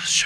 Wellness Show.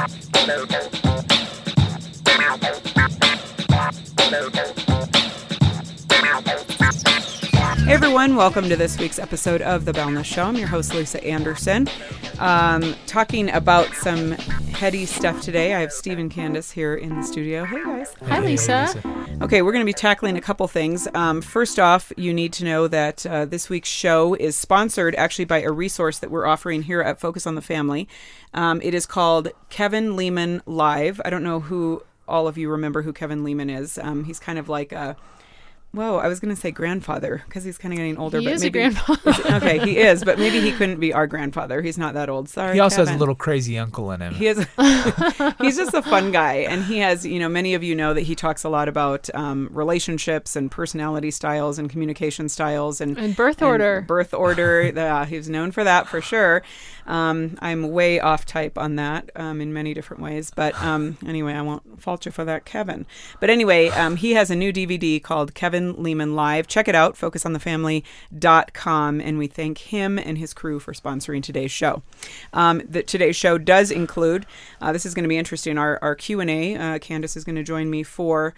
Hey everyone, welcome to this week's episode of The Wellness Show. I'm your host, Lisa Anderson. Talking about some heady stuff today. I have Steve and Candace here in the studio. Hey guys. Hi, Lisa. Okay, we're going to be tackling a couple things. First off, you need to know that this week's show is sponsored actually by a resource that we're offering here at Focus on the Family. It is called Kevin Leman Live. I don't know who all of you remember who Kevin Leman is. He's kind of like a... Whoa, I was going to say grandfather because he's kind of getting older. He but is maybe, a grandfather. Okay, he is, but maybe he couldn't be our grandfather. He's not that old. Sorry, he also Kevin. has a little crazy uncle in him. He is. He's just a fun guy, and he has. Many of you know that he talks a lot about relationships and personality styles and communication styles and birth order. Birth order. He's known for that for sure. I'm way off type on that in many different ways, but anyway, I won't fault you for that, Kevin. But anyway, he has a new DVD called Kevin Leman Live. Check it out, focusonthefamily.com, and we thank him and his crew for sponsoring today's show. Today's show does include, this is going to be interesting, our Q&A. Candace is going to join me for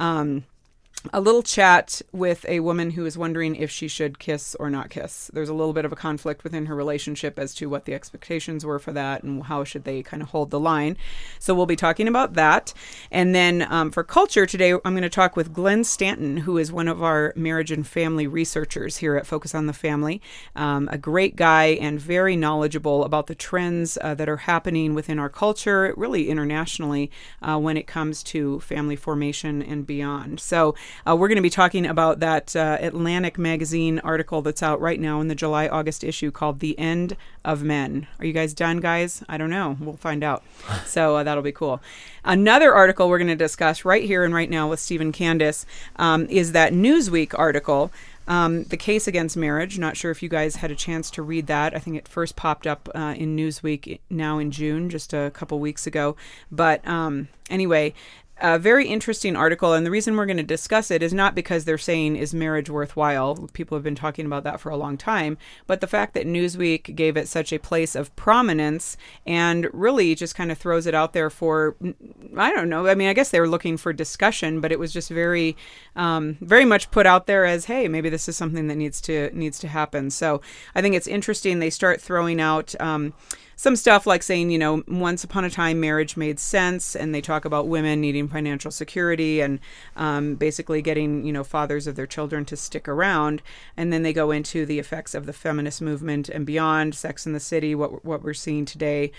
a little chat with a woman who is wondering if she should kiss or not kiss. There's a little bit of a conflict within her relationship as to what the expectations were for that and how should they kind of hold the line. So we'll be talking about that. And then for culture today, I'm going to talk with Glenn Stanton, who is one of our marriage and family researchers here at Focus on the Family. A great guy and very knowledgeable about the trends that are happening within our culture, really internationally, when it comes to family formation and beyond. So we're going to be talking about that Atlantic magazine article that's out right now in the July-August issue called The End of Men. Are you guys done, guys? I don't know. We'll find out. So that'll be cool. Another article we're going to discuss right here and right now with Steve and Candace is that Newsweek article, The Case Against Marriage. Not sure if you guys had a chance to read that. I think it first popped up in Newsweek now in June, just a couple weeks ago. But anyway... A very interesting article, and the reason we're going to discuss it is not because they're saying, is marriage worthwhile? People have been talking about that for a long time, but the fact that Newsweek gave it such a place of prominence and really just kind of throws it out there for, I don't know, I mean, I guess they were looking for discussion, but it was just very, very much put out there as, hey, maybe this is something that needs to happen. So I think it's interesting. They start throwing out some stuff like saying, once upon a time marriage made sense, and they talk about women needing financial security and basically getting, fathers of their children to stick around. And then they go into the effects of the feminist movement and beyond, Sex and the City, what we're seeing today,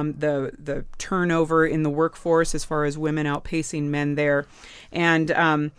the turnover in the workforce as far as women outpacing men there. And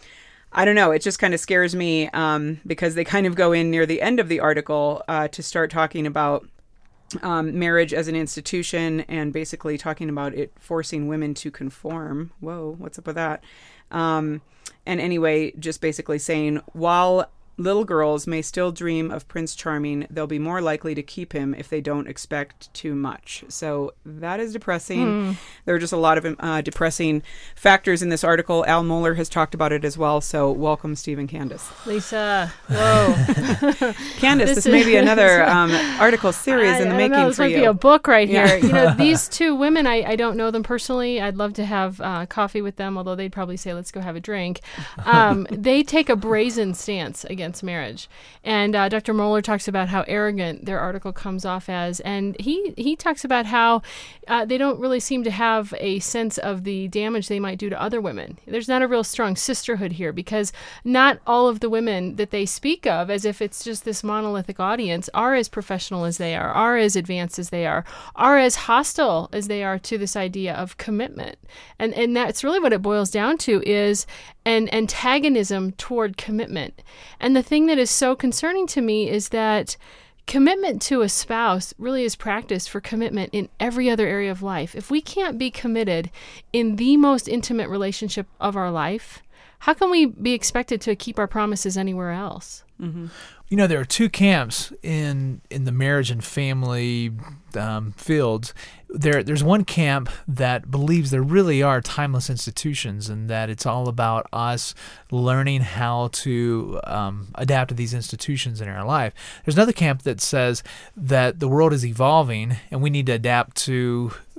I don't know, it just kind of scares me because they kind of go in near the end of the article to start talking about marriage as an institution and basically talking about it forcing women to conform. Whoa, what's up with that? And anyway, just basically saying, while little girls may still dream of Prince Charming, they'll be more likely to keep him if they don't expect too much. So that is depressing. There are just a lot of depressing factors in this article. Al Mohler has talked about it as well. So welcome, Steve and Candace. Lisa, whoa. Candace, this may be another article series in the making this for might you. be a book right here. These two women, I don't know them personally. I'd love to have coffee with them, although they'd probably say, let's go have a drink. They take a brazen stance against marriage. And Dr. Mohler talks about how arrogant their article comes off as. And he talks about how they don't really seem to have a sense of the damage they might do to other women. There's not a real strong sisterhood here because not all of the women that they speak of, as if it's just this monolithic audience, are as professional as they are as advanced as they are as hostile as they are to this idea of commitment. And that's really what it boils down to, is an antagonism toward commitment. And the thing that is so concerning to me is that commitment to a spouse really is practiced for commitment in every other area of life. If we can't be committed in the most intimate relationship of our life, how can we be expected to keep our promises anywhere else? Mm-hmm. There are two camps in the marriage and family fields. There's one camp that believes there really are timeless institutions and that it's all about us learning how to adapt to these institutions in our life. There's another camp that says that the world is evolving and we need to adapt to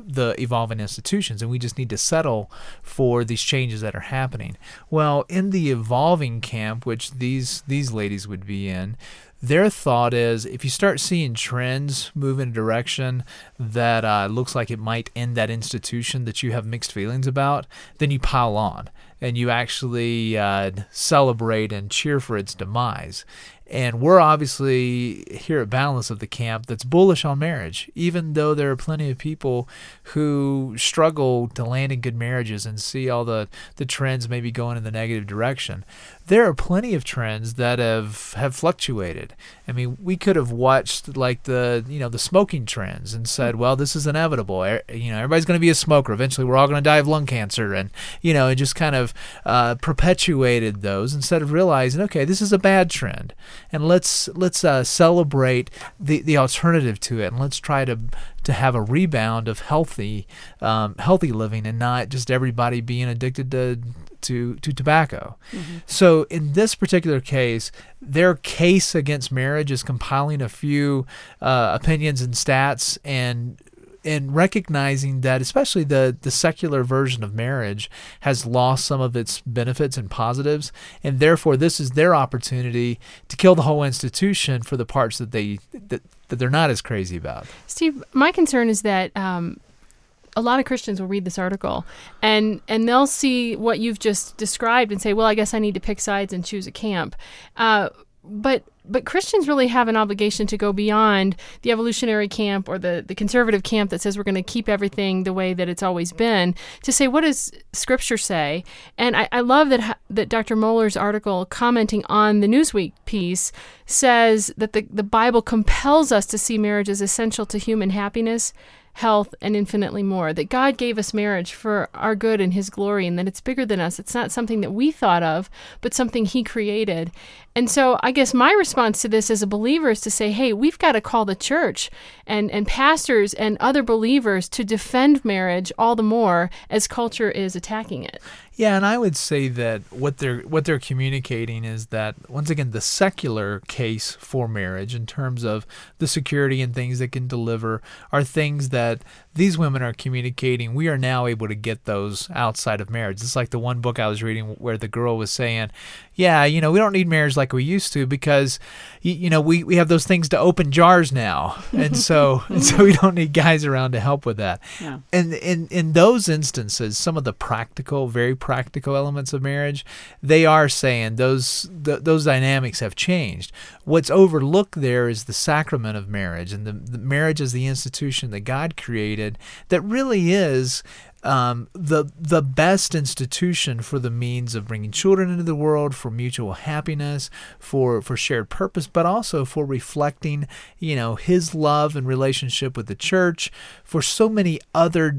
the evolving institutions, and we just need to settle for these changes that are happening. Well, in the evolving camp, which these ladies would be in, their thought is if you start seeing trends move in a direction that looks like it might end that institution that you have mixed feelings about, then you pile on and you actually celebrate and cheer for its demise. And we're obviously here at Boundless of the camp that's bullish on marriage, even though there are plenty of people who struggle to land in good marriages and see all the trends maybe going in the negative direction. There are plenty of trends that have fluctuated. I mean, we could have watched like the smoking trends and said, well, this is inevitable. Everybody's going to be a smoker. Eventually, we're all going to die of lung cancer, and and just kind of perpetuated those instead of realizing, okay, this is a bad trend. And let's celebrate the alternative to it, and let's try to have a rebound of healthy living, and not just everybody being addicted to tobacco. Mm-hmm. So in this particular case, their case against marriage is compiling a few opinions and stats and recognizing that especially the secular version of marriage has lost some of its benefits and positives, and therefore this is their opportunity to kill the whole institution for the parts that they're not as crazy about. Steve, my concern is that a lot of Christians will read this article and they'll see what you've just described and say, well, I guess I need to pick sides and choose a camp. But Christians really have an obligation to go beyond the evolutionary camp or the conservative camp that says we're going to keep everything the way that it's always been, to say, what does Scripture say? And I love that Dr. Mohler's article commenting on the Newsweek piece says that the Bible compels us to see marriage as essential to human happiness, health, and infinitely more. That God gave us marriage for our good and His glory, and that it's bigger than us. It's not something that we thought of, but something He created. And so I guess my response to this as a believer is to say, hey, we've got to call the church and pastors and other believers to defend marriage all the more as culture is attacking it. Yeah, and I would say that what they're communicating is that, once again, the secular case for marriage in terms of the security and things that can deliver are things that these women are communicating. We are now able to get those outside of marriage. It's like the one book I was reading where the girl was saying, yeah, we don't need marriage like we used to because, we have those things to open jars now. And so we don't need guys around to help with that. Yeah. And in those instances, some of the very practical elements of marriage, they are saying those dynamics have changed. What's overlooked there is the sacrament of marriage, and the marriage is the institution that God created that really is the best institution for the means of bringing children into the world, for mutual happiness, for shared purpose, but also for reflecting, His love and relationship with the church, for so many other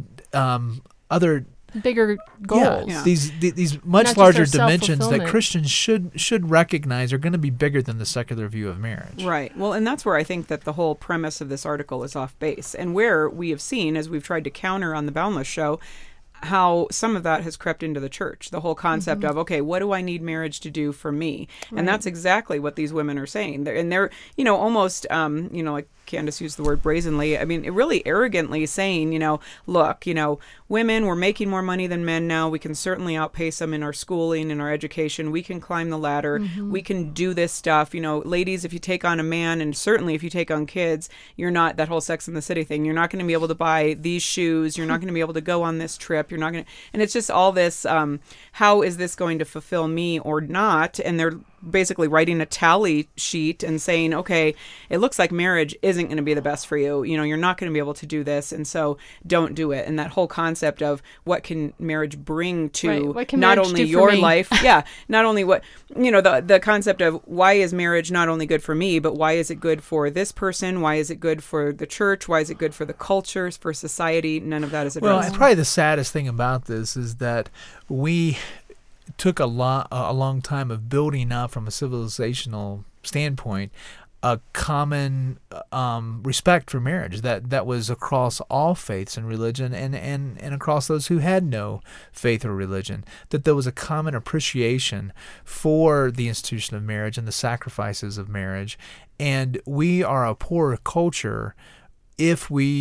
bigger goals. Yeah. These much larger dimensions that Christians should recognize are going to be bigger than the secular view of marriage. Right. Well, and that's where I think that the whole premise of this article is off base, and where we have seen, as we've tried to counter on the Boundless show, how some of that has crept into the church. The whole concept of, okay, what do I need marriage to do for me? Right. And that's exactly what these women are saying. They're almost, like Candace used the word brazenly. I mean, really arrogantly saying, look, women, we're making more money than men now. We can certainly outpace them in our schooling and our education. We can climb the ladder. Mm-hmm. We can do this stuff. Ladies, if you take on a man, and certainly if you take on kids, you're not, that whole Sex and the City thing, you're not going to be able to buy these shoes. You're not going to be able to go on this trip. You're not going to, and it's just all this, how is this going to fulfill me or not? And they're basically writing a tally sheet and saying, okay, it looks like marriage isn't going to be the best for you. You're not going to be able to do this, and so don't do it. And that whole concept of what can marriage bring to not only your life, not only what, the concept of why is marriage not only good for me, but why is it good for this person? Why is it good for the church? Why is it good for the culture, for society? None of that is addressed. Well, probably the saddest thing about this is that we took a long time of building up from a civilizational standpoint a common respect for marriage that was across all faiths and religion and across those who had no faith or religion, that there was a common appreciation for the institution of marriage and the sacrifices of marriage. And we are a poorer culture if we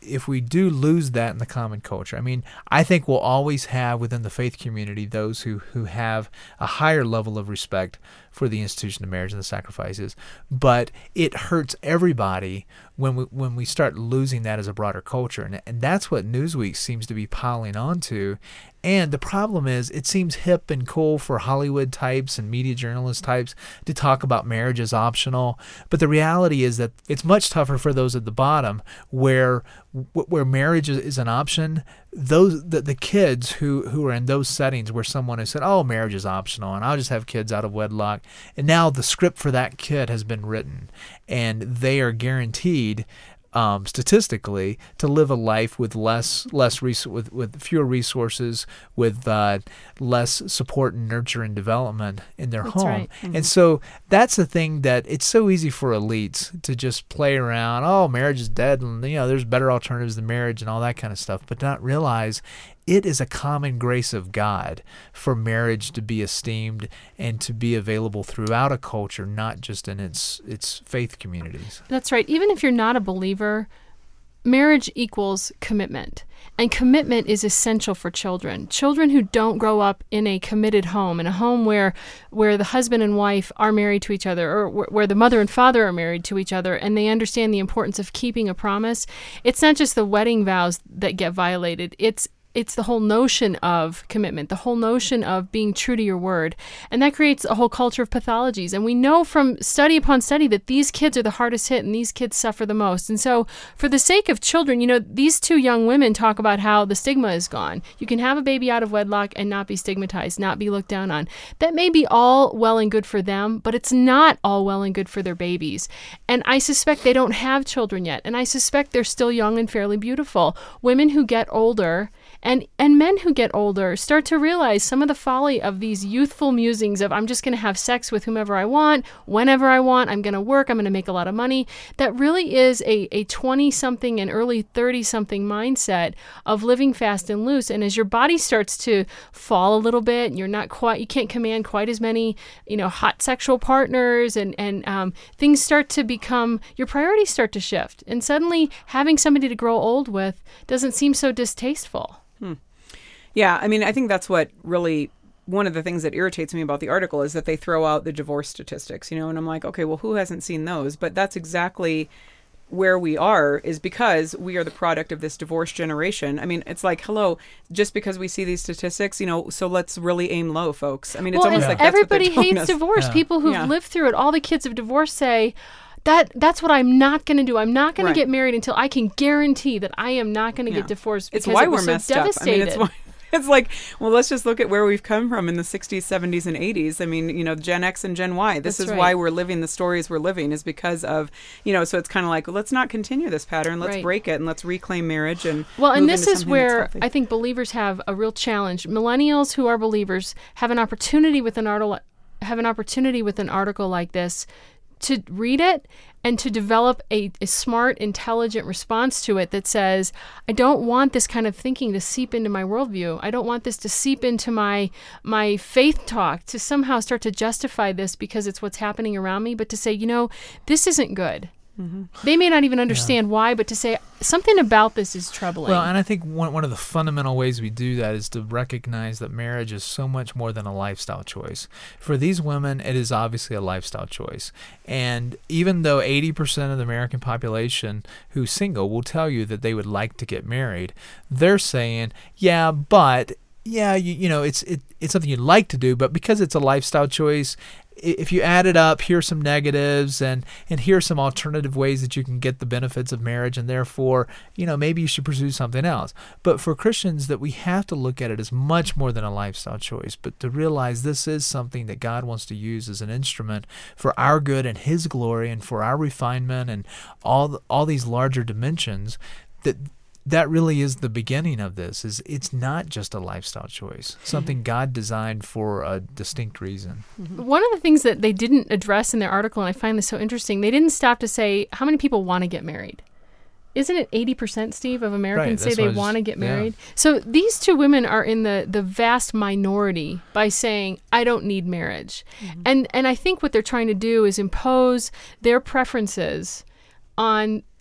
if we do lose that in the common culture, I mean, I think we'll always have within the faith community those who have a higher level of respect for the institution of marriage and the sacrifices, but it hurts everybody when we start losing that as a broader culture, and that's what Newsweek seems to be piling onto. And the problem is, it seems hip and cool for Hollywood types and media journalist types to talk about marriage as optional, but the reality is that it's much tougher for those at the bottom, where marriage is an option. The kids who are in those settings where someone has said, "Oh, marriage is optional, and I'll just have kids out of wedlock," and now the script for that kid has been written, and they are guaranteed, statistically, to live a life with with fewer resources, with less support and nurture and development in their home. Right. Mm-hmm. And so that's the thing, that it's so easy for elites to just play around. Oh, marriage is dead, and there's better alternatives than marriage and all that kind of stuff, but not realize it is a common grace of God for marriage to be esteemed and to be available throughout a culture, not just in its faith communities. That's right. Even if you're not a believer, marriage equals commitment. And commitment is essential for children. Children who don't grow up in a committed home, in a home where the husband and wife are married to each other, or where the mother and father are married to each other, and they understand the importance of keeping a promise. It's not just the wedding vows that get violated. It's the whole notion of commitment, the whole notion of being true to your word. And that creates a whole culture of pathologies. And we know from study upon study that these kids are the hardest hit and these kids suffer the most. And so for the sake of children, these two young women talk about how the stigma is gone. You can have a baby out of wedlock and not be stigmatized, not be looked down on. That may be all well and good for them, but it's not all well and good for their babies. And I suspect they don't have children yet. And I suspect they're still young and fairly beautiful. Women who get older and men who get older start to realize some of the folly of these youthful musings of, I'm just going to have sex with whomever I want, whenever I want, I'm going to work, I'm going to make a lot of money. That really is a 20-something and early 30-something mindset of living fast and loose. And as your body starts to fall a little bit, and you can't command quite as many, hot sexual partners, and things start to become, your priorities start to shift. And suddenly having somebody to grow old with doesn't seem so distasteful. Yeah, I mean, I think that's what really, one of the things that irritates me about the article is that they throw out the divorce statistics, and I'm like, okay, well, who hasn't seen those? But that's exactly where we are, is because we are the product of this divorce generation. I mean, it's like, hello, just because we see these statistics, so let's really aim low, folks. I mean, it's almost like that's everybody what they're telling hates us. Divorce. Yeah. People who've lived through it, all the kids of divorce say, that's what I'm not going to do. I'm not going to get married until I can guarantee that I am not going to get divorced, because it's why it was we're so messed devastated. up. I mean, it's like, well, let's just look at where we've come from in the 60s, 70s, and 80s. I mean, Gen X and Gen Y. This is why we're living the stories we're living, is because of, so it's kind of like, well, let's not continue this pattern. Let's break it, and let's reclaim marriage. And this is where I think believers have a real challenge. Millennials who are believers have an opportunity with an article like this to read it and to develop a smart, intelligent response to it that says, I don't want this kind of thinking to seep into my worldview. I don't want this to seep into my faith talk, to somehow start to justify this because it's what's happening around me, but to say, this isn't good. Mm-hmm. They may not even understand why, but to say something about this is troubling. Well, and I think one of the fundamental ways we do that is to recognize that marriage is so much more than a lifestyle choice. For these women, it is obviously a lifestyle choice. And even though 80% of the American population who's single will tell you that they would like to get married, they're saying, it's something you'd like to do, but because it's a lifestyle choice, if you add it up, here's some negatives, and here are some alternative ways that you can get the benefits of marriage, and therefore, maybe you should pursue something else. But for Christians, that we have to look at it as much more than a lifestyle choice, but to realize this is something that God wants to use as an instrument for our good and His glory, and for our refinement, and all these larger dimensions. That really is the beginning of this. It's not just a lifestyle choice, something God designed for a distinct reason. Mm-hmm. One of the things that they didn't address in their article, and I find this so interesting, they didn't stop to say how many people want to get married. Isn't it 80%, Steve, of Americans say they want to get married? Yeah. So these two women are in the vast minority by saying, I don't need marriage. Mm-hmm. And I think what they're trying to do is impose their preferences on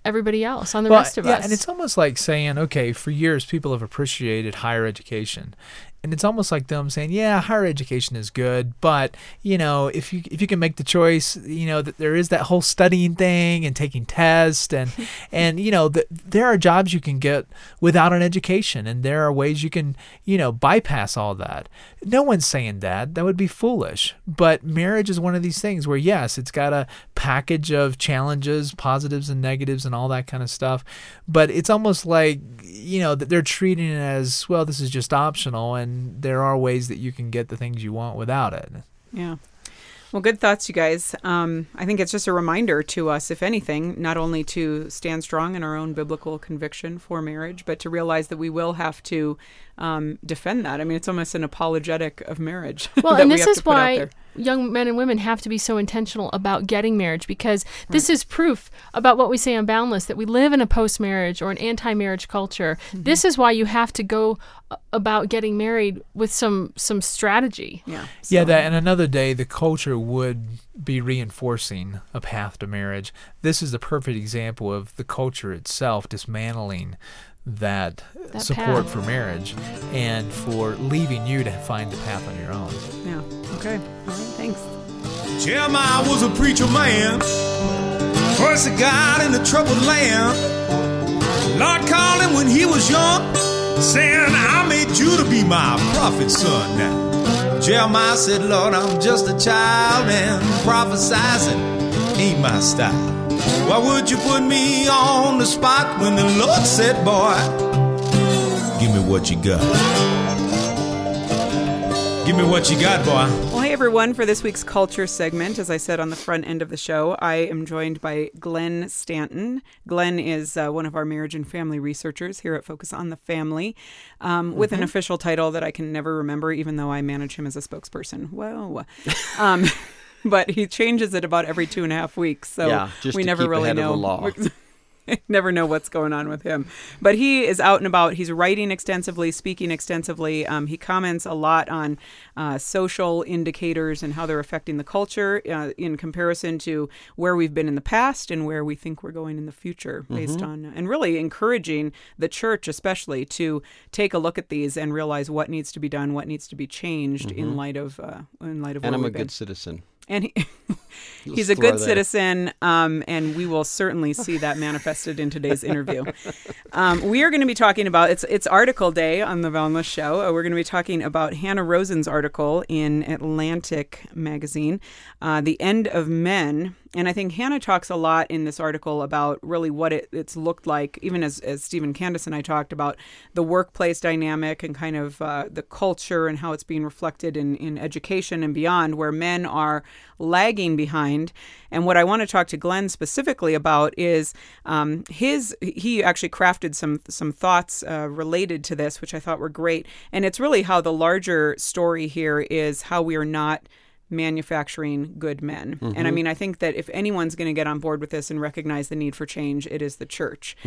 everybody else, on the rest of us. And it's almost like saying, okay, for years people have appreciated higher education. And it's almost like them saying, yeah, higher education is good, but, if you can make the choice, that there is that whole studying thing and taking tests and there are jobs you can get without an education, and there are ways you can, bypass all that. No one's saying that. That would be foolish. But marriage is one of these things where, yes, it's got a package of challenges, positives and negatives and all that kind of stuff. But it's almost like, that they're treating it as, well, this is just optional, and there are ways that you can get the things you want without it. Yeah. Well, good thoughts, you guys. I think it's just a reminder to us, if anything, not only to stand strong in our own biblical conviction for marriage, but to realize that we will have to defend that. I mean, it's almost an apologetic of marriage. Well, and this is why young men and women have to be so intentional about getting marriage, because this is proof about what we say on Boundless, that we live in a post-marriage or an anti-marriage culture. Mm-hmm. This is why you have to go about getting married with some strategy. Yeah. So. Yeah, and another day the culture would be reinforcing a path to marriage. This is the perfect example of the culture itself dismantling that support for marriage and for leaving you to find the path on your own. Yeah. Okay. All right. Thanks. Jeremiah was a preacher man. First he got in the troubled land. Lord called him when he was young, saying, I made you to be my prophet son now. Jeremiah said, Lord, I'm just a child, and prophesizing ain't my style. Why would you put me on the spot when the Lord said, boy, give me what you got. Give me what you got, boy. Well, hey, everyone. For this week's Culture segment, as I said on the front end of the show, I am joined by Glenn Stanton. Glenn is one of our marriage and family researchers here at Focus on the Family, with an official title that I can never remember, even though I manage him as a spokesperson. Whoa. But he changes it about every 2.5 weeks, so we never really know. Never know what's going on with him. But he is out and about. He's writing extensively, speaking extensively. He comments a lot on social indicators and how they're affecting the culture in comparison to where we've been in the past and where we think we're going in the future, based on, and really encouraging the church especially to take a look at these and realize what needs to be done, what needs to be changed in light of and where I'm we've a been. good citizen. And he's a good citizen, and we will certainly see that manifested in today's interview. We are going to be talking about, it's article day on the Boundless Show. We're going to be talking about Hannah Rosen's article in Atlantic magazine, The End of Men. And I think Hannah talks a lot in this article about really what it's looked like, even as Stephen Candace and I talked about the workplace dynamic and kind of the culture and how it's being reflected in education and beyond, where men are lagging behind. And what I want to talk to Glenn specifically about is he actually crafted some thoughts related to this, which I thought were great. And it's really how the larger story here is how we are not manufacturing good men. And I mean, I think that if anyone's going to get on board with this and recognize the need for change, it is the church.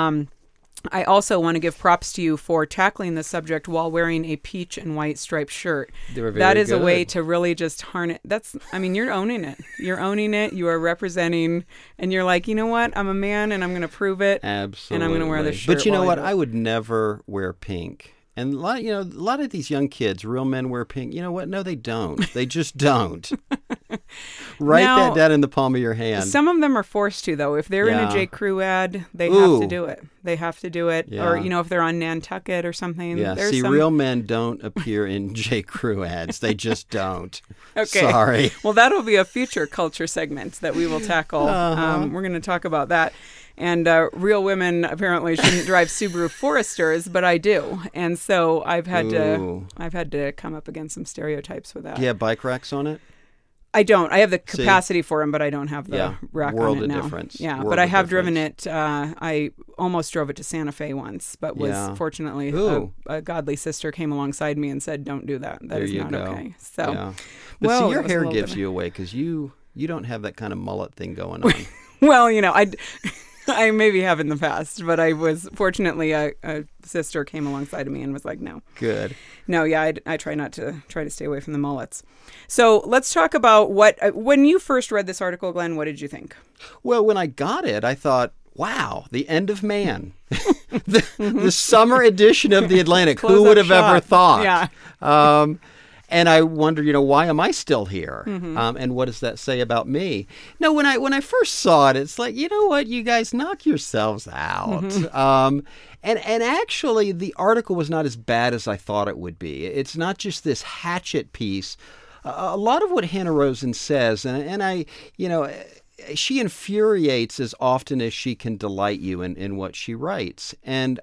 I also want to give props to you for tackling the subject while wearing a peach and white striped shirt. That is a way to really just harness. You're owning it. You're owning it. You are representing, and you're like, you know what? I'm a man, and I'm going to prove it. Absolutely. And I'm going to wear this shirt. But you know what? I would never wear pink. And a lot of these young kids, real men wear pink. You know what? No, they don't. They just don't. Write that down in the palm of your hand. Some of them are forced to, though. If they're in a J. Crew ad, they have to do it. They have to do it. Yeah. Or, if they're on Nantucket or something. Yeah, real men don't appear in J. Crew ads. They just don't. Okay. Sorry. Well, that'll be a future culture segment that we will tackle. We're going to talk about that. And real women apparently shouldn't drive Subaru Foresters, but I do, and so I've had to come up against some stereotypes with that. Do you have bike racks on it? I don't. I have the capacity for them, but I don't have the rack on it now. Difference. Yeah, but I have driven it. I almost drove it to Santa Fe once, but was fortunately a godly sister came alongside me and said, "Don't do that. That is not okay." So, but see, your hair gives you away because you don't have that kind of mullet thing going on. Well, I maybe have in the past, but I was fortunately a sister came alongside of me and was like, no. Good. No, yeah, I try to stay away from the mullets. So let's talk about when you first read this article, Glenn, what did you think? Well, when I got it, I thought, wow, the end of man. the summer edition of the Atlantic. Who Close would up have ever shop. thought? Yeah. And I wonder, why am I still here? And what does that say about me? No, when I first saw it, it's like, you know what, you guys knock yourselves out. And actually, the article was not as bad as I thought it would be. It's not just this hatchet piece. A lot of what Hannah Rosen says, and I, she infuriates as often as she can delight you in what she writes. And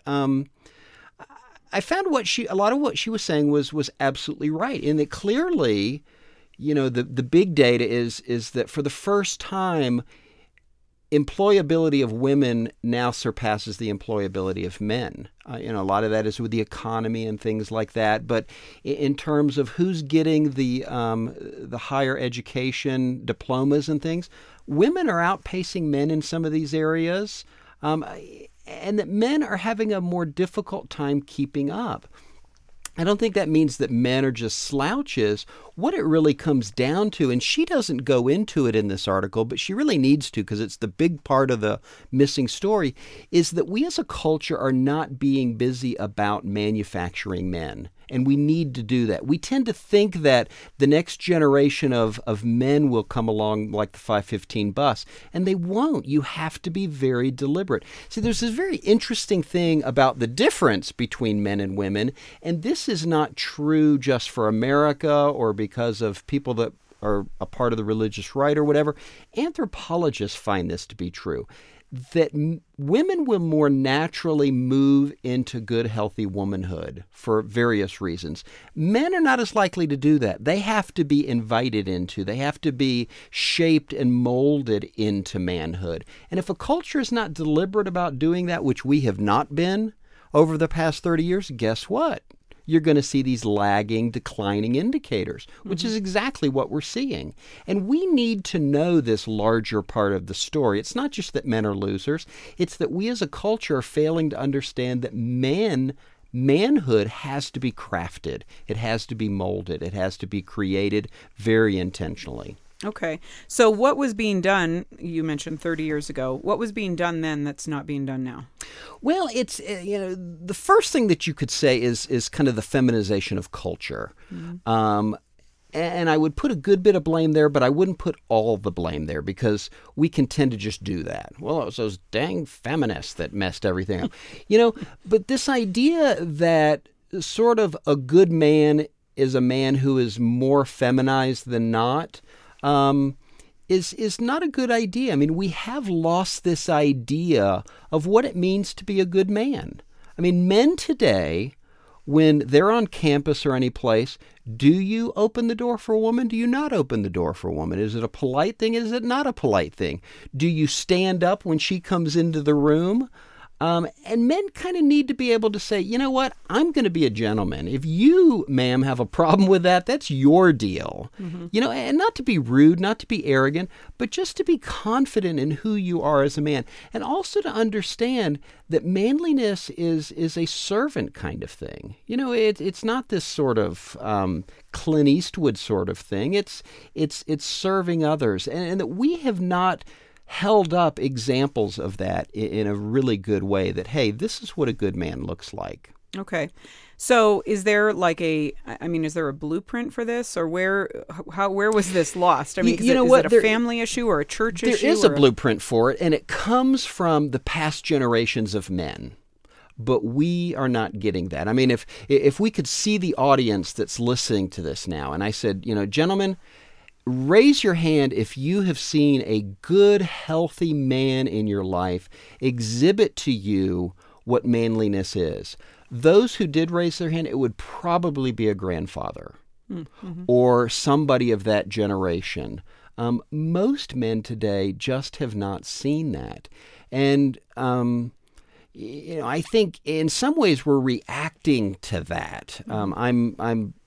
I found a lot of what she was saying was absolutely right, in that clearly, the big data is that for the first time, employability of women now surpasses the employability of men. A lot of that is with the economy and things like that. But in terms of who's getting the higher education diplomas and things, women are outpacing men in some of these areas. And that men are having a more difficult time keeping up. I don't think that means that men are just slouches. What it really comes down to, and she doesn't go into it in this article, but she really needs to because it's the big part of the missing story, is that we as a culture are not being busy about manufacturing men. And we need to do that. We tend to think that the next generation of men will come along like the 515 bus, and they won't. You have to be very deliberate. See, there's this very interesting thing about the difference between men and women, and this is not true just for America or because of people that are a part of the religious right or whatever. Anthropologists find this to be true, that women will more naturally move into good, healthy womanhood for various reasons. Men are not as likely to do that. They have to be invited into, they have to be shaped and molded into manhood. And if a culture is not deliberate about doing that, which we have not been over the past 30 years, guess what? You're going to see these lagging, declining indicators, which is exactly what we're seeing. And we need to know this larger part of the story. It's not just that men are losers. It's that we as a culture are failing to understand that manhood has to be crafted. It has to be molded. It has to be created very intentionally. Okay. So what was being done, you mentioned 30 years ago, what was being done then that's not being done now? Well, it's, the first thing that you could say is kind of the feminization of culture. And I would put a good bit of blame there, but I wouldn't put all the blame there because we can tend to just do that. Well, it was those dang feminists that messed everything up. But this idea that sort of a good man is a man who is more feminized than not, is not a good idea. I mean, we have lost this idea of what it means to be a good man. I mean, men today, when they're on campus or any place, do you open the door for a woman? Do you not open the door for a woman? Is it a polite thing? Is it not a polite thing? Do you stand up when she comes into the room? And men kind of need to be able to say, you know what, I'm going to be a gentleman. If you, ma'am, have a problem with that, that's your deal. And not to be rude, not to be arrogant, but just to be confident in who you are as a man. And also to understand that manliness is a servant kind of thing. It's not this sort of Clint Eastwood sort of thing. It's serving others. And that we have not held up examples of that in a really good way, that, hey, this is what a good man looks like. Okay. So is there is there a blueprint for this, or where was this lost? I mean, is it a family issue or a church issue? There is a blueprint for it, and it comes from the past generations of men. But we are not getting that. I mean, if we could see the audience that's listening to this now, and I said, gentlemen, raise your hand if you have seen a good, healthy man in your life exhibit to you what manliness is. Those who did raise their hand, it would probably be a grandfather or somebody of that generation. Most men today just have not seen that. And, I think in some ways we're reacting to that. I'm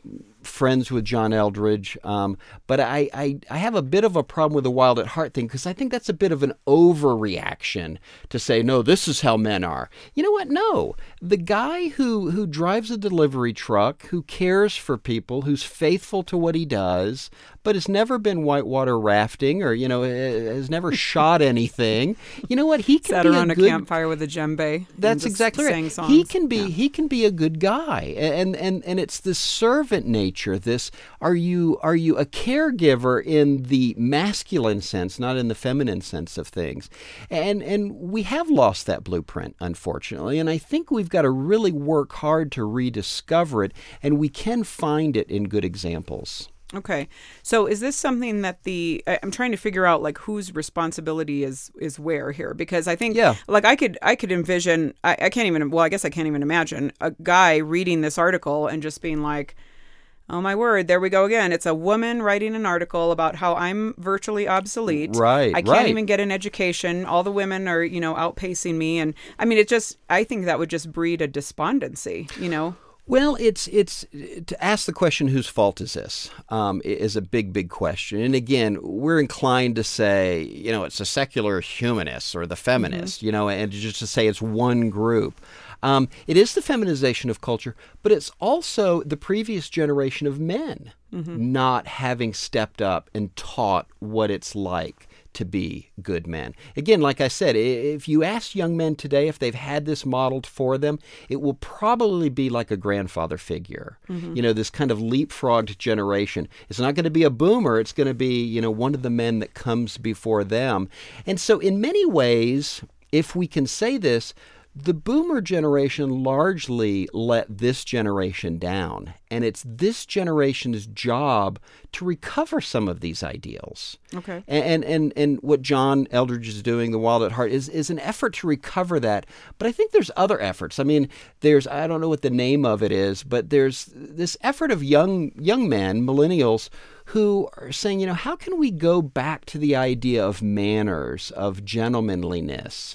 friends with John Eldredge, but I have a bit of a problem with the Wild at Heart thing, because I think that's a bit of an overreaction to say, no, this is how men are. You know what? No. The guy who drives a delivery truck, who cares for people, who's faithful to what he does, but has never been whitewater rafting or, has never shot anything. You know what? He can sat be around a a good campfire with a djembe. That's exactly right. Sang songs. He can be a good guy, and it's this servant nature. This are you a caregiver in the masculine sense, not in the feminine sense of things, and we have lost that blueprint, unfortunately. And I think we've got to really work hard to rediscover it, and we can find it in good examples. Okay. So is this something that I'm trying to figure out like whose responsibility is where here? Because I think like I could envision, I can't even, well, I guess I can't even imagine a guy reading this article and just being like, oh my word, there we go again. It's a woman writing an article about how I'm virtually obsolete. Right. I can't even get an education. All the women are, outpacing me. And I mean, I think that would just breed a despondency, Well, it's to ask the question, whose fault is this, is a big question. And again, we're inclined to say, it's the secular humanists or the feminists, and just to say it's one group. It is the feminization of culture, but it's also the previous generation of men not having stepped up and taught what it's like to be good men. Again, like I said, if you ask young men today if they've had this modeled for them, it will probably be like a grandfather figure. This kind of leapfrogged generation. It's not going to be a boomer. It's going to be, one of the men that comes before them. And so in many ways, if we can say this, the boomer generation largely let this generation down, and it's this generation's job to recover some of these ideals. Okay. And what John Eldredge is doing, The Wild at Heart, is an effort to recover that. But I think there's other efforts. I mean, I don't know what the name of it is, but there's this effort of young men, millennials, who are saying, how can we go back to the idea of manners, of gentlemanliness,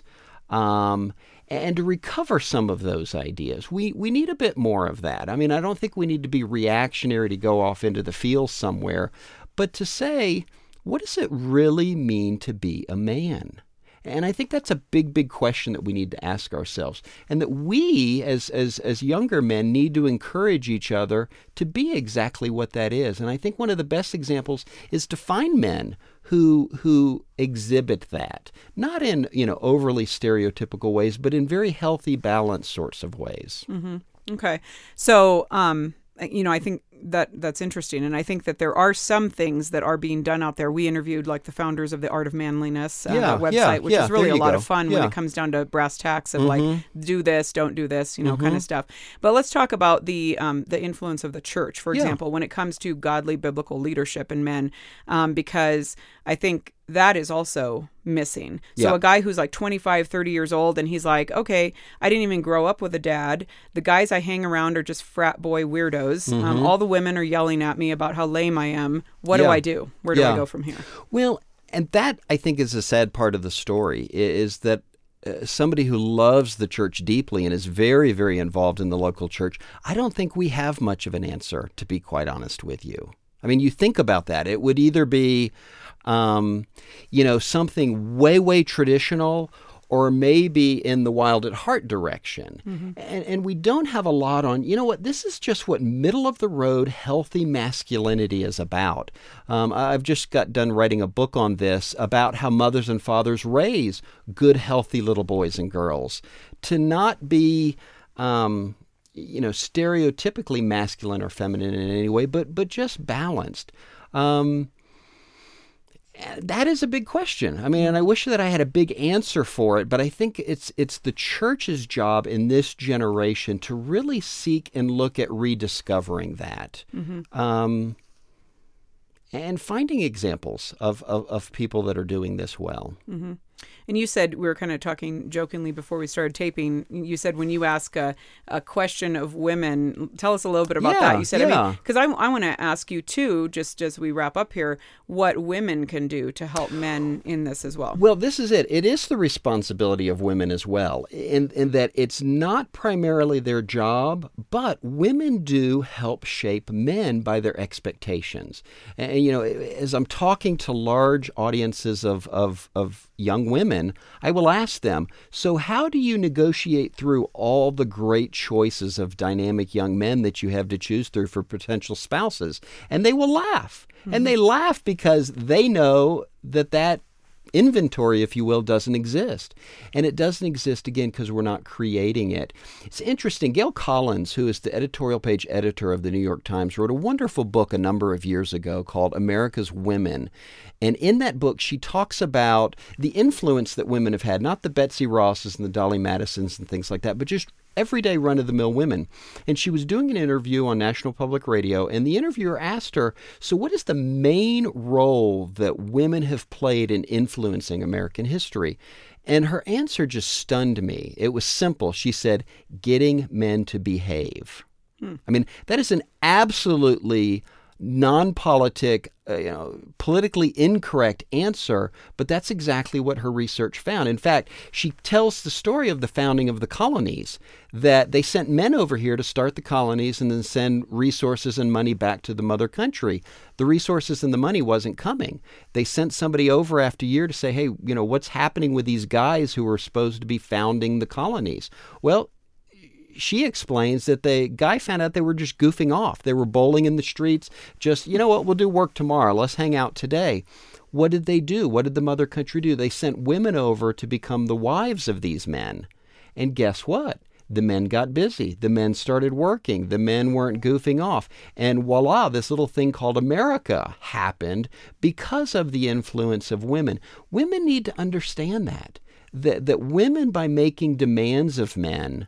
and to recover some of those ideas. We need a bit more of that. I mean, I don't think we need to be reactionary to go off into the fields somewhere, but to say, what does it really mean to be a man? And I think that's a big question that we need to ask ourselves, and that we, as younger men, need to encourage each other to be exactly what that is. And I think one of the best examples is to find men who exhibit that, not in overly stereotypical ways, but in very healthy, balanced sorts of ways. Mm-hmm. Okay, so I think that's interesting, and I think that there are some things that are being done out there. We interviewed like the founders of the Art of Manliness website, which is really a lot of fun when it comes down to brass tacks of like do this, don't do this, kind of stuff. But let's talk about the influence of the church, for example, when it comes to godly biblical leadership in men, because I think that is also missing. So a guy who's like 25, 30 years old, and he's like, okay, I didn't even grow up with a dad. The guys I hang around are just frat boy weirdos. All the women are yelling at me about how lame I am. What do I do? Where do I go from here? Well, and that, I think, is a sad part of the story, is that somebody who loves the church deeply and is very, very involved in the local church, I don't think we have much of an answer, to be quite honest with you. I mean, you think about that. It would either be, something way traditional, or maybe in the Wild at Heart direction. And we don't have a lot on, this is just what middle-of-the-road healthy masculinity is about. I've just got done writing a book on this about how mothers and fathers raise good, healthy little boys and girls to not be stereotypically masculine or feminine in any way, but just balanced. That is a big question. I mean, and I wish that I had a big answer for it, but I think it's the church's job in this generation to really seek and look at rediscovering that. And finding examples of people that are doing this well. And you said, we were kind of talking jokingly before we started taping, you said when you ask a question of women, tell us a little bit about that. You said, because I want to ask you too, just as we wrap up here, what women can do to help men in this as well. Well, this is it. It is the responsibility of women as well, in that it's not primarily their job, but women do help shape men by their expectations. And, as I'm talking to large audiences of young women, I will ask them, so how do you negotiate through all the great choices of dynamic young men that you have to choose through for potential spouses? And they will laugh. Mm-hmm. And they laugh because they know that inventory, if you will, doesn't exist. And it doesn't exist, again, because we're not creating it. It's interesting. Gail Collins, who is the editorial page editor of the New York Times, wrote a wonderful book a number of years ago called America's Women. And in that book, she talks about the influence that women have had, not the Betsy Rosses and the Dolly Madisons and things like that, but just everyday run-of-the-mill women. And she was doing an interview on National Public Radio, and the interviewer asked her, so what is the main role that women have played in influencing American history? And her answer just stunned me. It was simple. She said, getting men to behave. I mean, that is an absolutely non-politic, politically incorrect answer, but that's exactly what her research found. In fact, she tells the story of the founding of the colonies, that they sent men over here to start the colonies and then send resources and money back to the mother country. The resources and the money wasn't coming. They sent somebody over after a year to say, hey, what's happening with these guys who were supposed to be founding the colonies? Well, she explains that the guy found out they were just goofing off. They were bowling in the streets. Just, we'll do work tomorrow. Let's hang out today. What did they do? What did the mother country do? They sent women over to become the wives of these men. And guess what? The men got busy. The men started working. The men weren't goofing off. And voila, this little thing called America happened because of the influence of women. Women need to understand that women, by making demands of men,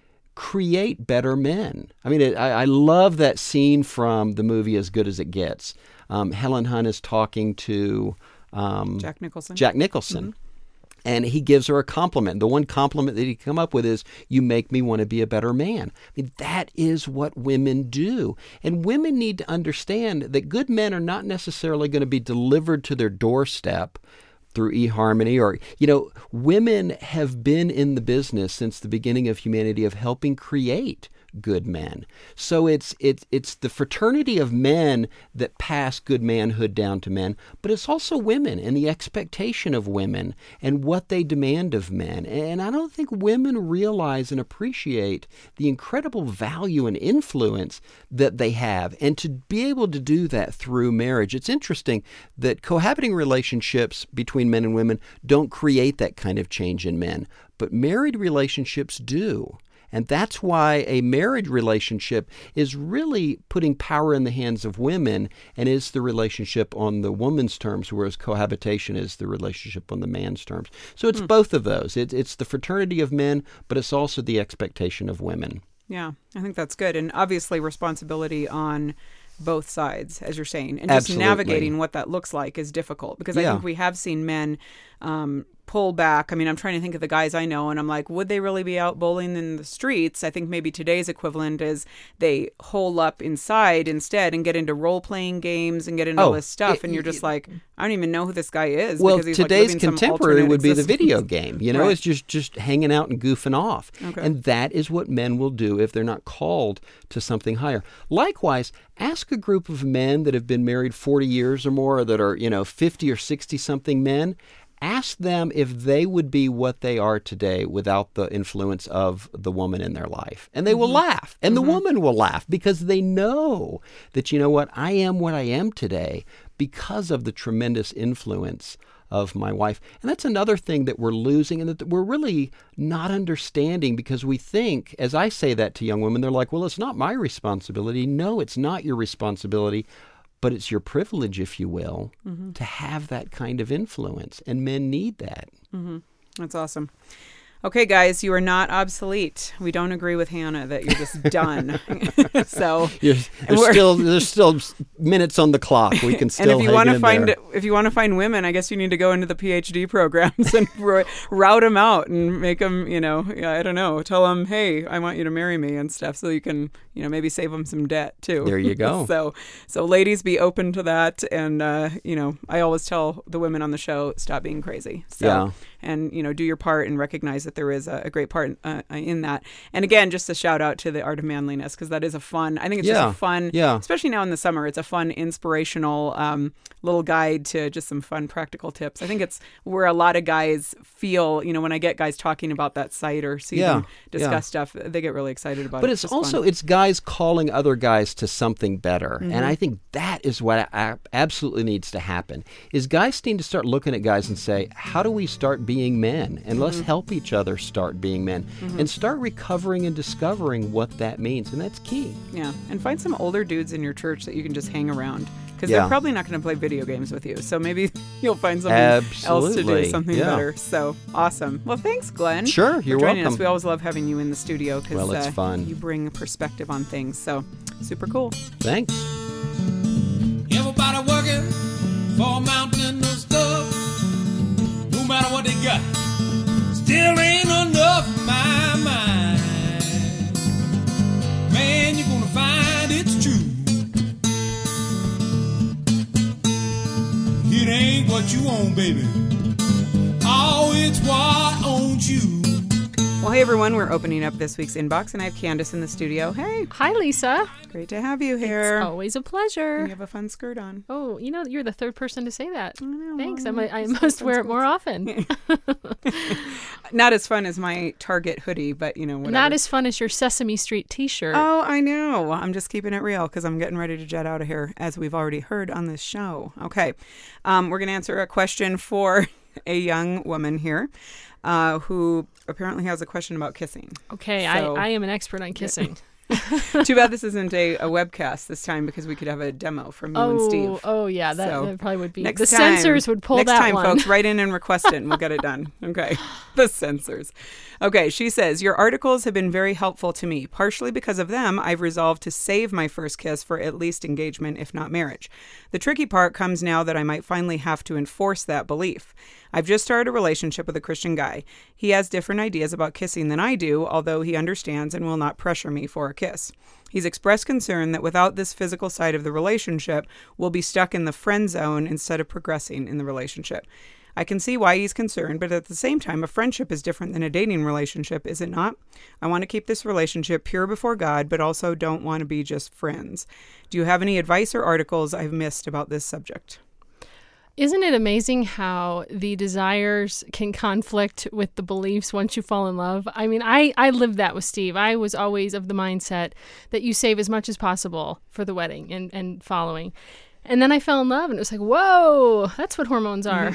create better men. I mean, I love that scene from the movie As Good as It Gets. Helen Hunt is talking to Jack Nicholson. Mm-hmm. And he gives her a compliment. The one compliment that he come up with is, you make me want to be a better man. I mean, that is what women do. And women need to understand that good men are not necessarily going to be delivered to their doorstep through eHarmony, or, women have been in the business since the beginning of humanity of helping create good men. So it's the fraternity of men that pass good manhood down to men, but it's also women and the expectation of women and what they demand of men. And I don't think women realize and appreciate the incredible value and influence that they have, and to be able to do that through marriage. It's interesting that cohabiting relationships between men and women don't create that kind of change in men, but married relationships do. And that's why a marriage relationship is really putting power in the hands of women and is the relationship on the woman's terms, whereas cohabitation is the relationship on the man's terms. So it's both of those. It's the fraternity of men, but it's also the expectation of women. Yeah, I think that's good. And obviously responsibility on both sides, as you're saying. And just navigating what that looks like is difficult, because I think we have seen men pull back. I mean, I'm trying to think of the guys I know, and I'm like, would they really be out bowling in the streets? I think maybe today's equivalent is they hole up inside instead and get into role-playing games and get into all this stuff, and you're just like, I don't even know who this guy is. Well, because he's today's like contemporary would be the video game. Right. It's just hanging out and goofing off. Okay. And that is what men will do if they're not called to something higher. Likewise, ask a group of men that have been married 40 years or more, or that are, 50 or 60-something men. Ask them if they would be what they are today without the influence of the woman in their life. And they will laugh. And the woman will laugh, because they know that, I am what I am today because of the tremendous influence of my wife. And that's another thing that we're losing and that we're really not understanding, because we think, as I say that to young women, they're like, well, it's not my responsibility. No, it's not your responsibility. But it's your privilege, if you will, to have that kind of influence. And men need that. That's awesome. Okay, guys, you are not obsolete. We don't agree with Hannah that you're just done. So there's still minutes on the clock. We can still. And if you want to find women, I guess you need to go into the PhD programs and route them out and make them, I don't know, tell them, hey, I want you to marry me and stuff, so you can, maybe save them some debt too. There you go. So ladies, be open to that, and I always tell the women on the show, stop being crazy. So, yeah. And do your part and recognize that there is a great part in that. And again, just a shout out to the Art of Manliness, because that is a fun. I think it's just a fun, especially now in the summer. It's a fun, inspirational little guide to just some fun practical tips. I think it's where a lot of guys feel. When I get guys talking about that site or see them discuss stuff, they get really excited about it. But it's also it's guys calling other guys to something better, and I think that is what absolutely needs to happen. Is guys need to start looking at guys and say, how do we start being men, and let's help each other start being men, and start recovering and discovering what that means, and that's key. Yeah, and find some older dudes in your church that you can just hang around, because they're probably not going to play video games with you, so maybe you'll find something else to do, something better. So awesome. Well, thanks, Glenn. Sure, you're joining welcome. us. We always love having you in the studio because it's fun. You bring a perspective on things, so super cool. Thanks. Everybody working for a mountain of stuff. No matter what they got, still ain't enough in my mind. Man, you're gonna find it's true. It ain't what you want, baby. Oh, it's what owns you. Well, hey, everyone. We're opening up this week's inbox, and I have Candace in the studio. Hey. Hi, Lisa. Great to have you here. It's always a pleasure. And you have a fun skirt on. Oh, you're the third person to say that. I know. Thanks. I must wear it more often. Not as fun as my Target hoodie, but, whatever. Not as fun as your Sesame Street t-shirt. Oh, I know. I'm just keeping it real because I'm getting ready to jet out of here, as we've already heard on this show. Okay. We're going to answer a question for a young woman here. Who apparently has a question about kissing. Okay, so, I am an expert on kissing. Too bad this isn't a webcast this time, because we could have a demo from you and Steve. Oh, yeah, that probably would be. The censors would pull that one. Next time, folks, write in and request it, and we'll get it done. Okay, the censors. Okay, she says, your articles have been very helpful to me. Partially because of them, I've resolved to save my first kiss for at least engagement, if not marriage. The tricky part comes now that I might finally have to enforce that belief. I've just started a relationship with a Christian guy. He has different ideas about kissing than I do, although he understands and will not pressure me for a kiss. He's expressed concern that without this physical side of the relationship, we'll be stuck in the friend zone instead of progressing in the relationship. I can see why he's concerned, but at the same time, a friendship is different than a dating relationship, is it not? I want to keep this relationship pure before God, but also don't want to be just friends. Do you have any advice or articles I've missed about this subject? Isn't it amazing how the desires can conflict with the beliefs once you fall in love? I mean, I lived that with Steve. I was always of the mindset that you save as much as possible for the wedding and following. And then I fell in love, and it was like, whoa, that's what hormones are.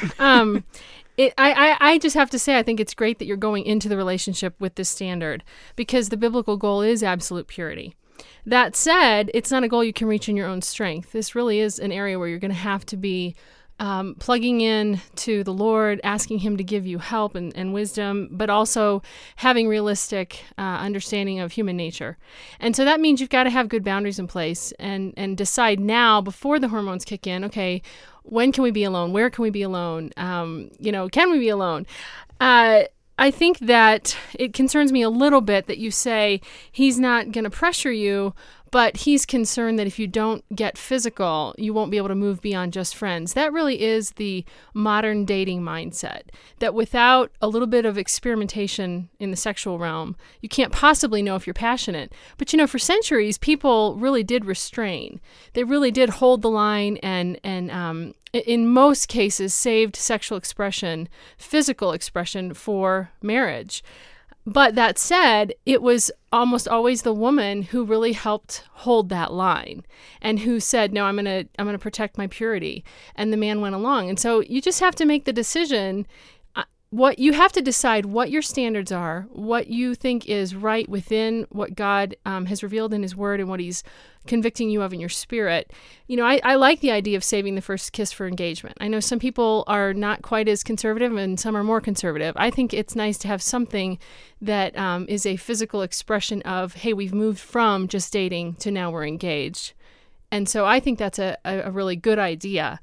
I just have to say, I think it's great that you're going into the relationship with this standard, because the biblical goal is absolute purity. That said, it's not a goal you can reach in your own strength. This really is an area where you're going to have to be plugging in to the Lord, asking Him to give you help and wisdom, but also having realistic understanding of human nature. And so that means you've got to have good boundaries in place and decide now, before the hormones kick in, okay, when can we be alone? Where can we be alone? Can we be alone? I think that it concerns me a little bit that you say he's not going to pressure you, but he's concerned that if you don't get physical, you won't be able to move beyond just friends. That really is the modern dating mindset, that without a little bit of experimentation in the sexual realm, you can't possibly know if you're passionate. But, for centuries, people really did restrain. They really did hold the line and in most cases, saved sexual expression, physical expression for marriage. But that said, it was almost always the woman who really helped hold that line and who said, no, I'm going to protect my purity. And the man went along. And so you just have to make the decision. what you have to decide what your standards are, what you think is right within what God has revealed in His Word and what He's convicting you of in your spirit. I like the idea of saving the first kiss for engagement. I know some people are not quite as conservative and some are more conservative. I think it's nice to have something that is a physical expression of, hey, we've moved from just dating to now we're engaged. And so I think that's a really good idea.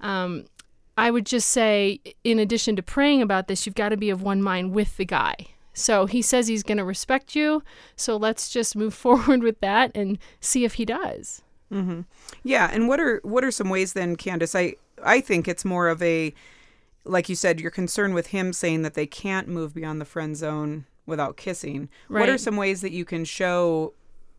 I would just say, in addition to praying about this, you've got to be of one mind with the guy. So he says he's going to respect you, so let's just move forward with that and see if he does. Mm-hmm. Yeah, and what are some ways then, Candace? I think it's more of a, like you said, you're concerned with him saying that they can't move beyond the friend zone without kissing. Right. What are some ways that you can show,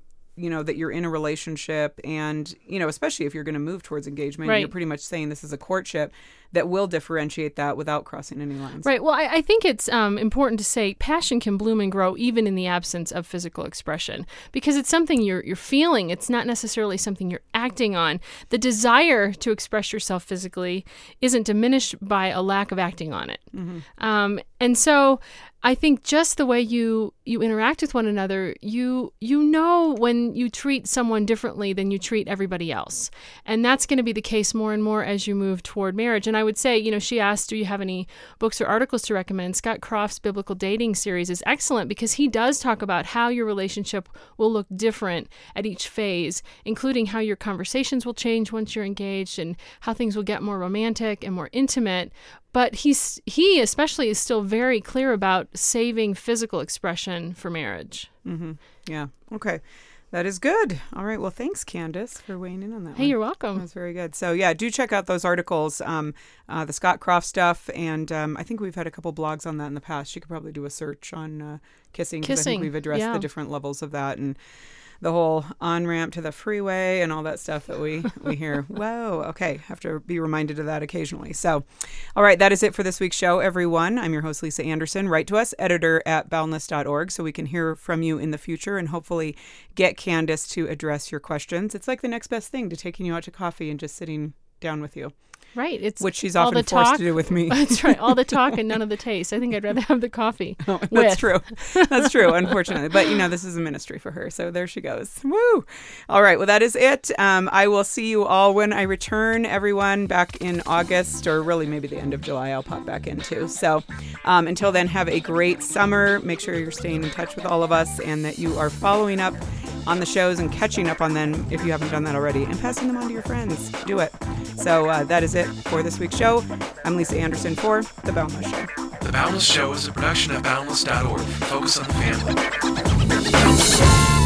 that you're in a relationship and, especially if you're going to move towards engagement, right. You're pretty much saying this is a courtship, that will differentiate that without crossing any lines. Right. Well, I think it's important to say passion can bloom and grow even in the absence of physical expression, because it's something you're feeling. It's not necessarily something you're acting on. The desire to express yourself physically isn't diminished by a lack of acting on it. Mm-hmm. And so I think just the way you interact with one another, you know when you treat someone differently than you treat everybody else. And that's going to be the case more and more as you move toward marriage. And I would say, she asked, do you have any books or articles to recommend? Scott Croft's Biblical Dating series is excellent because he does talk about how your relationship will look different at each phase, including how your conversations will change once you're engaged and how things will get more romantic and more intimate. But he especially is still very clear about saving physical expression for marriage. Mm-hmm. Yeah. Okay. That is good. All right. Well, thanks, Candace, for weighing in on that. Hey, you're welcome. That's very good. So, yeah, do check out those articles, the Scott Croft stuff. And I think we've had a couple blogs on that in the past. You could probably do a search on kissing. Because I think we've addressed the different levels of that and the whole on-ramp to the freeway and all that stuff that we hear. Whoa. Okay. Have to be reminded of that occasionally. So, all right. That is it for this week's show, everyone. I'm your host, Lisa Anderson. Write to us, editor@boundless.org, so we can hear from you in the future and hopefully get Candace to address your questions. It's like the next best thing to taking you out to coffee and just sitting down with you. Right. It's which she's often forced to do with me. That's right. All the talk and none of the taste. I think I'd rather have the coffee. Oh, that's true. That's true, unfortunately. But, this is a ministry for her. So there she goes. Woo. All right. Well, that is it. I will see you all when I return, everyone, back in August, or really maybe the end of July. I'll pop back in too. So until then, have a great summer. Make sure you're staying in touch with all of us and that you are following up on the shows and catching up on them if you haven't done that already and passing them on to your friends. Do it. So that is it for this week's show. I'm Lisa Anderson for The Boundless Show. The Boundless Show is a production of Boundless.org. Focus on the family.